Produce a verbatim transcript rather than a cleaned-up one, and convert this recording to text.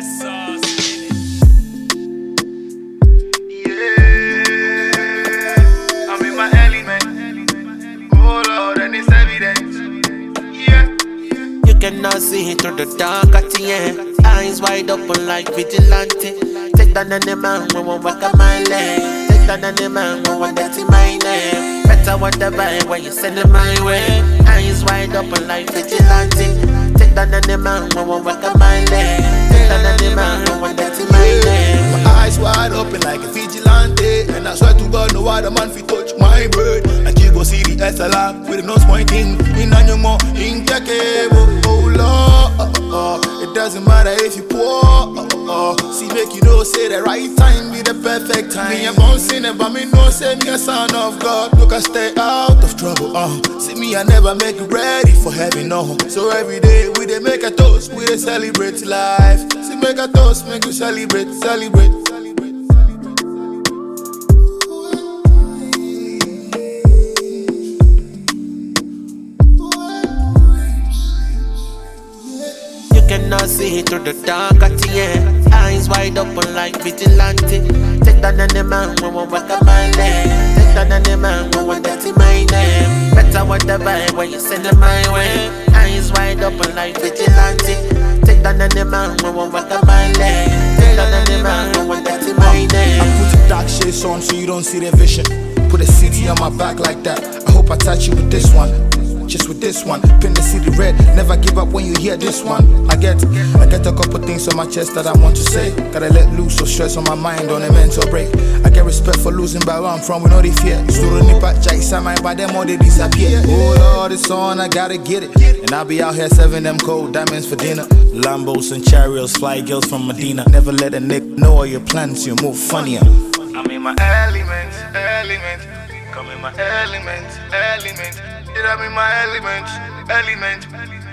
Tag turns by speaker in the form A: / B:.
A: I'm in my element. Oh Lord, and it's evident. Yeah.
B: You cannot see through the dark at the end. Eyes wide open like vigilante. Take down any man when we walk on my leg. Take down any man when we dirty my name. Better whatever when you send it my way. Eyes wide open like vigilante. Take down any man when we walk on my leg. Take down any man when we dirty my name.
C: My eyes wide open like a vigilante. And I swear to God, no other man fi touch my bird. Like you go see the S L R with the nose pointing. In a new mo, in cable. Oh Lord, uh, uh, it doesn't matter if you poor. Uh, uh, see, make you know, say the right time be the perfect time. Me, I'm bouncing it, but me know, say me a son of God. Look, I stay out of trouble. Uh, see me, I never make it ready for heaven. No, so every day we dey make a toast, we dey celebrate life. See, make a toast, make you celebrate, celebrate.
B: Cannot see through the dark at the end. Eyes wide open like vigilante. Take down any man when we walk on my leg. Take down any man when we dirty my name. Better whatever when you send it my way. Eyes wide open like vigilante. Take down any man when we walk on my leg. Take down any man when we dirty my name.
C: I put the dark shades on so you don't see the vision. Put a C D on my back like that. I hope I touch you with this one. Just with this one, pin the city red. Never give up when you hear this one. I get, I get a couple things on my chest that I want to say. Gotta let loose of stress on my mind on a mental break. I get respect for losing by where I'm from, we know they fear. You still don't nip at Jai mind by them or they disappear. Oh Lord, it's on, I gotta get it. And I'll be out here serving them cold diamonds for dinner. Lambos and chariots, fly girls from Medina. Never let a nick know all your plans, you move funnier.
A: I'm in my element, element. Come in my element, element. I'm in my element, element.